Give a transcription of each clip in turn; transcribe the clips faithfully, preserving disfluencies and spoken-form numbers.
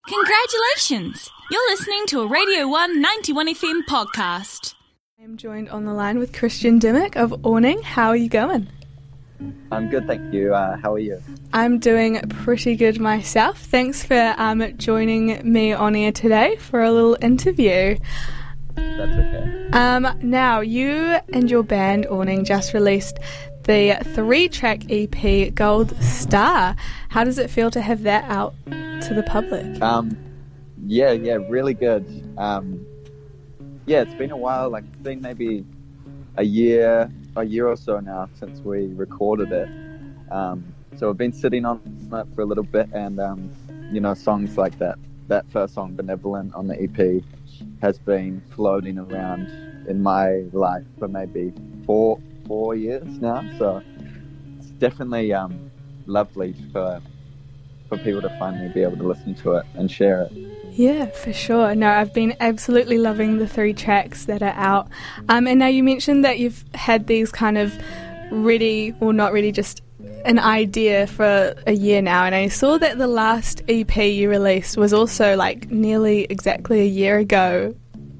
Congratulations! You're listening to a Radio one ninety-one F M podcast. I'm joined on the line with Christian Dimmock of Awning. How are you going? I'm good, thank you. Uh, how are you? I'm doing pretty good myself. Thanks for um, joining me on air today for a little interview. That's okay. Um, now, you and your band Awning just released the three-track E P Gold Star. How does it feel to have that out to the public? Um, yeah, yeah, really good. Um, yeah, it's been a while. Like, it's been maybe a year, a year or so now since we recorded it. Um, so we've been sitting on it for a little bit, and um, you know, songs like that. That first song, Benevolent, on the E P, has been floating around in my life for maybe four four years now. So it's definitely um, lovely for for people to finally be able to listen to it and share it. Yeah, for sure. No, I've been absolutely loving the three tracks that are out. Um, and now you mentioned that you've had these kind of ready, or not ready, just an idea for a year now. And I saw that the last E P you released was also like nearly exactly a year ago.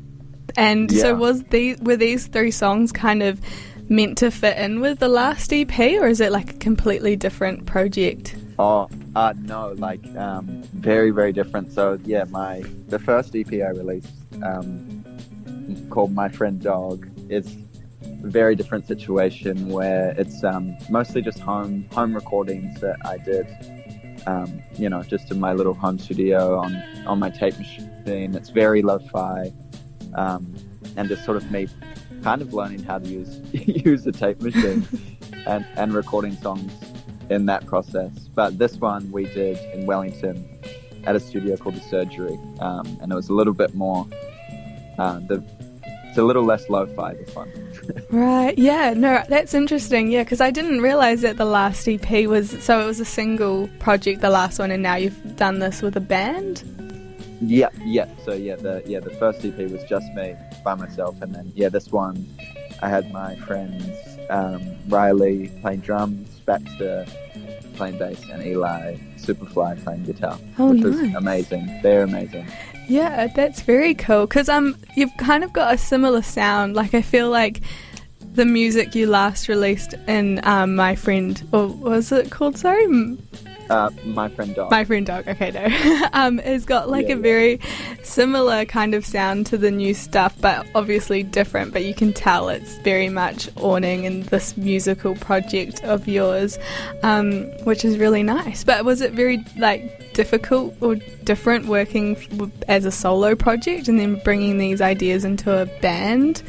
And Yeah. so was the were these three songs kind of meant to fit in with the last E P, or is it like a completely different project? Oh, uh, no, like, um, very, very different. So, yeah, my, the first E P I released, um, called My Friend Dog, is a very different situation where it's, um, mostly just home, home recordings that I did, um, you know, just in my little home studio on, on my tape machine. It's very lo-fi, um, and just sort of me kind of learning how to use, use the tape machine and, and recording songs in that process. But this one we did in Wellington at a studio called The Surgery, um, and it was a little bit more uh, the it's a little less lo-fi, this one. Right, yeah, no, that's interesting, yeah, because I didn't realise that the last E P was, so it was a single project, the last one, and now you've done this with a band? yeah yeah so yeah the yeah the first E P was just me by myself, and then yeah this one I had my friends um, Riley playing drums, Baxter playing bass, and Eli Superfly playing guitar, Oh, which nice. was amazing. They're amazing. Yeah, that's very cool, because um, you've kind of got a similar sound. Like, I feel like the music you last released in um, My Friend, or what was it called, sorry? M- Uh, My Friend Dog. My Friend Dog, okay, no. um, has got like Yeah, a yeah. very similar kind of sound to the new stuff, but obviously different, but you can tell it's very much Awning and this musical project of yours, um, which is really nice. But was it very like difficult or different working f- as a solo project and then bringing these ideas into a band?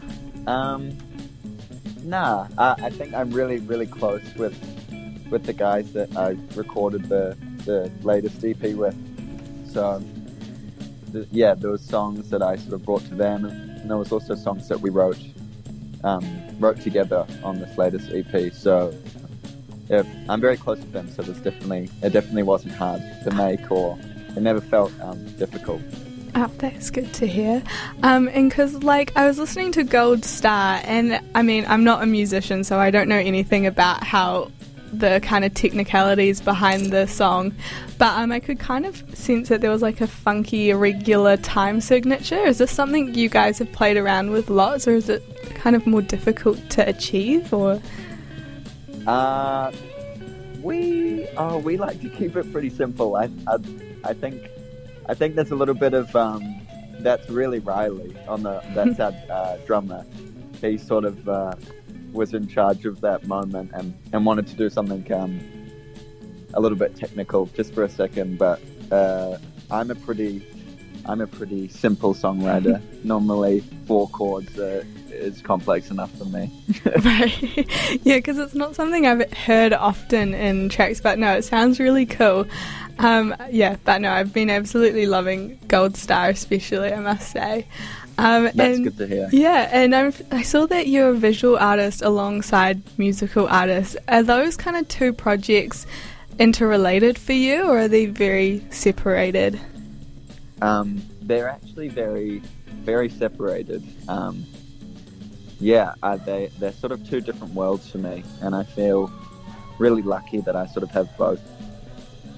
Um, nah, uh, I think I'm really, really close with with the guys that I recorded the, the latest E P with. So, th- yeah, there was songs that I sort of brought to them, and there was also songs that we wrote um, wrote together on this latest E P. So, yeah, I'm very close with them. So, there's definitely it definitely wasn't hard to make, or it never felt um, difficult. Oh, that's good to hear. Um, and because, like, I was listening to Gold Star, and, I mean, I'm not a musician, so I don't know anything about how the kind of technicalities behind the song, but um, I could kind of sense that there was, like, a funky, irregular time signature. Is this something you guys have played around with lots, or is it kind of more difficult to achieve, or...? Uh, we oh, we like to keep it pretty simple. I, I, I think, I think there's a little bit of um, that's really Riley on the that's our uh, drummer. He sort of uh, was in charge of that moment and, and wanted to do something um, a little bit technical just for a second. But uh, I'm a pretty I'm a pretty simple songwriter. Normally, four chords uh, is complex enough for me. Right. Yeah, because it's not something I've heard often in tracks, but no, it sounds really cool. Um, yeah, but no, I've been absolutely loving Gold Star, especially, I must say. Um, That's and, good to hear. Yeah, and I'm, I saw that you're a visual artist alongside musical artists. Are those kind of two projects interrelated for you, or are they very separated? Um, they're actually very, very separated. Um, yeah, uh, they, they're sort of two different worlds for me, and I feel really lucky that I sort of have both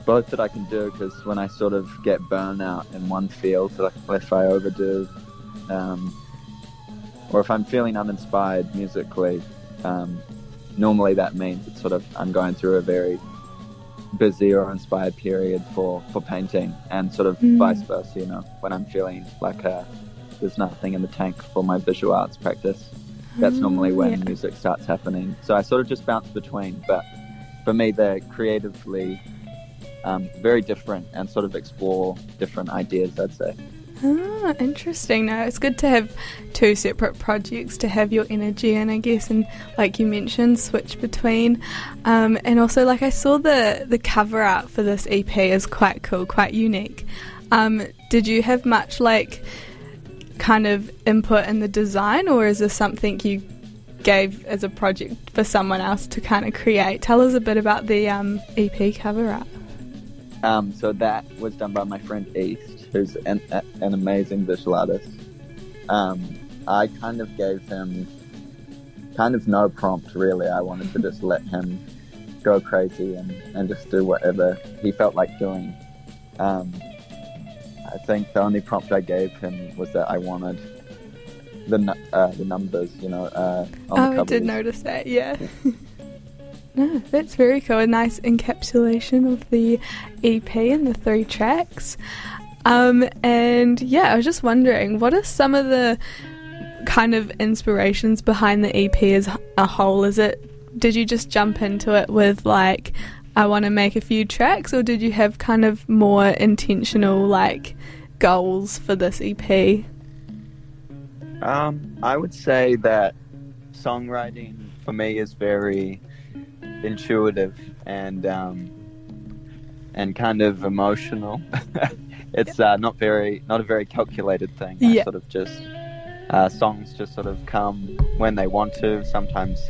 both that I can do, because when I sort of get burnout in one field, like if I overdo, um, or if I'm feeling uninspired musically, um, normally that means it's sort of I'm going through a very busy or inspired period for, for painting, and sort of mm. vice versa, you know, when I'm feeling like uh, there's nothing in the tank for my visual arts practice, that's mm, normally when yeah. music starts happening. So I sort of just bounce between, but for me they're creatively um, very different and sort of explore different ideas, I'd say. Ah, interesting. No, it's good to have two separate projects to have your energy in, I guess, and like you mentioned, switch between. Um, and also, like I saw the the cover art for this E P is quite cool, quite unique. Um, did you have much like kind of input in the design, or is this something you gave as a project for someone else to kind of create? Tell us a bit about the um, E P cover art. Um, so that was done by my friend East, who's an, an amazing visual artist. Um, I kind of gave him kind of no prompt, really. I wanted to just let him go crazy and, and just do whatever he felt like doing. Um, I think the only prompt I gave him was that I wanted the uh, the numbers, you know, uh, on oh, the covers. I did notice that, yeah. No, that's very cool. A nice encapsulation of the E P and the three tracks. Um, and yeah, I was just wondering, what are some of the kind of inspirations behind the E P as a whole? Is it, did you just jump into it with like, I want to make a few tracks, or did you have kind of more intentional like goals for this E P? Um, I would say that songwriting for me is very intuitive and um, and kind of emotional. It's uh, not very, not a very calculated thing. Yeah. I sort of just uh, songs just sort of come when they want to. Sometimes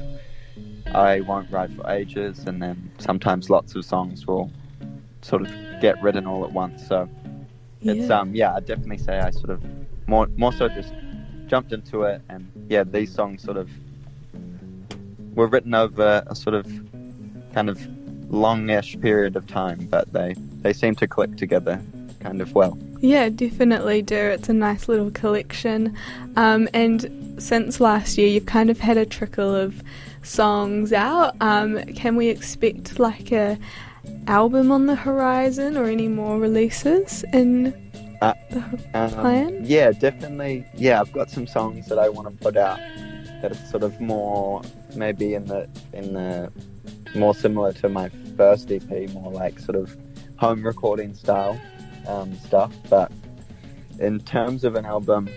I won't write for ages, and then sometimes lots of songs will sort of get written all at once. So yeah. it's um yeah, I'd definitely say I sort of more more so just jumped into it, and yeah, these songs sort of were written over a sort of kind of longish period of time, but they they seem to click together kind of well. Yeah, definitely do. It's a nice little collection. Um, and since last year, you've kind of had a trickle of songs out. Um, can we expect like a album on the horizon, or any more releases in uh, the um, plan? Yeah, definitely. Yeah, I've got some songs that I want to put out that are sort of more maybe in the in the more similar to my first E P, more like sort of home recording style um, stuff. But in terms of an album,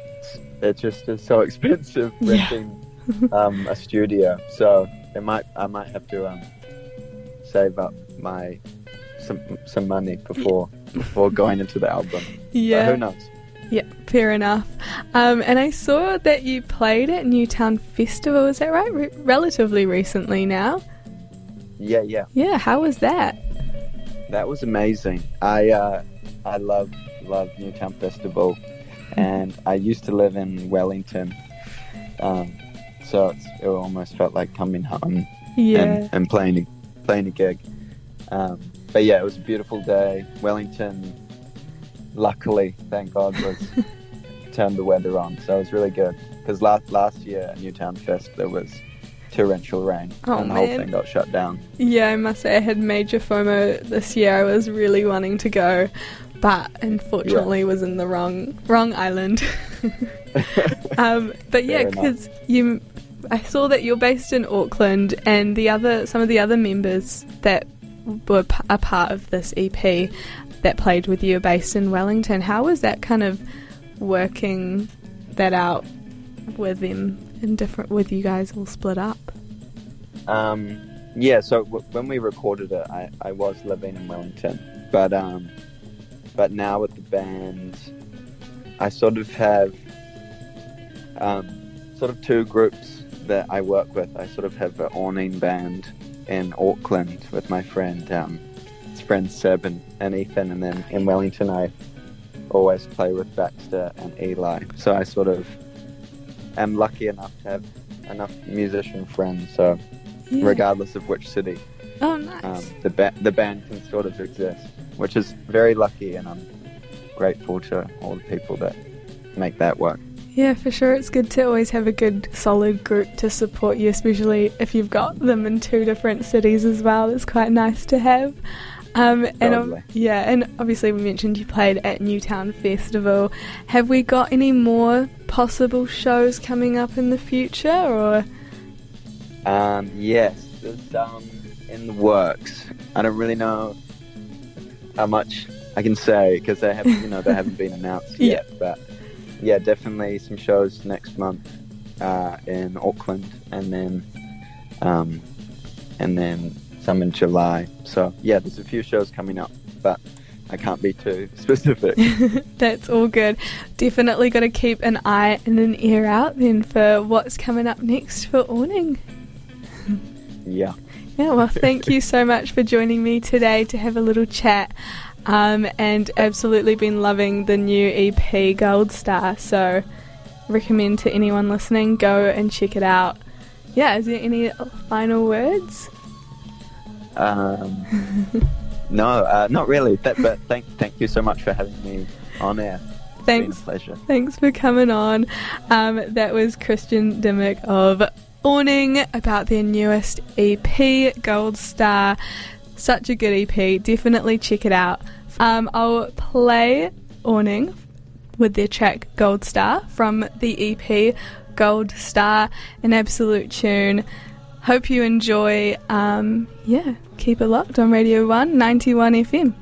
it just is so expensive renting yeah. um, a studio. So it might I might have to um, save up my some some money before before going into the album. Yeah. But who knows? Yeah, fair enough. Um, and I saw that you played at Newtown Festival, is that right? Re- relatively recently now. Yeah, yeah. Yeah, how was that? That was amazing. I uh, I love love Newtown Festival, and I used to live in Wellington, um, so it's, it almost felt like coming home yeah. and, and playing a, playing a gig. Um, but yeah, it was a beautiful day. Wellington, luckily, thank God, was turned the weather on, so it was really good. Because last last year at Newtown Fest there was torrential rain, oh, and the man. whole thing got shut down. Yeah, I must say I had major FOMO this year. I was really wanting to go, but unfortunately yeah. was in the wrong wrong island. um, but yeah, because you, I saw that you're based in Auckland, and the other some of the other members that were p- a part of this E P that played with you are based in Wellington. How was that kind of working that out with them in different, with you guys all split up? Um, yeah, so w- when we recorded it, I, I was living in Wellington, but um, but now with the band, I sort of have um, sort of two groups that I work with. I sort of have an awning band in Auckland with my friend, um, his friends Seb and, and Ethan, and then in Wellington I always play with Baxter and Eli. So I sort of am lucky enough to have enough musician friends, so yeah. regardless of which city. Oh, nice. um, the ba- the band can sort of exist, which is very lucky, and I'm grateful to all the people that make that work. Yeah, for sure. It's good to always have a good, solid group to support you, especially if you've got them in two different cities as well. It's quite nice to have. Um, and Totally. um, yeah, and obviously we mentioned you played at Newtown Festival. Have we got any more possible shows coming up in the future, or? Um, yes, there's um, in the works. I don't really know how much I can say because they haven't, you know, they haven't been announced yet. Yeah. But yeah, definitely some shows next month uh, in Auckland, and then um, and then some in July. So yeah, there's a few shows coming up, but I can't be too specific. That's all good. Definitely got to keep an eye and an ear out then for what's coming up next for Awning. Yeah. Yeah, well, thank you so much for joining me today to have a little chat. Um, and absolutely been loving the new E P Gold Star, so recommend to anyone listening, go and check it out. Yeah, is there any final words? Um, no, uh, not really. That, but thank thank you so much for having me on air. It's Thanks. been a pleasure. Thanks for coming on. Um, that was Christian Dimmock of Awning about their newest E P, Gold Star. Such a good E P. Definitely check it out. Um, I'll play Awning with their track Gold Star from the E P Gold Star, an absolute tune. Hope you enjoy. Um, yeah, keep it locked on Radio one ninety-one F M.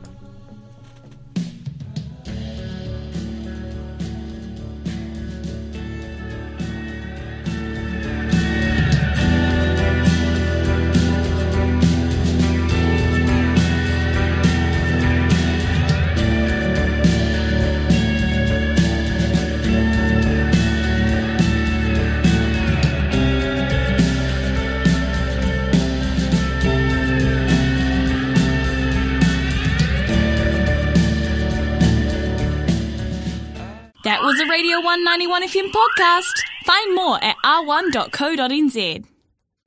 That was a Radio one ninety-one F M podcast. Find more at r one dot co dot n z.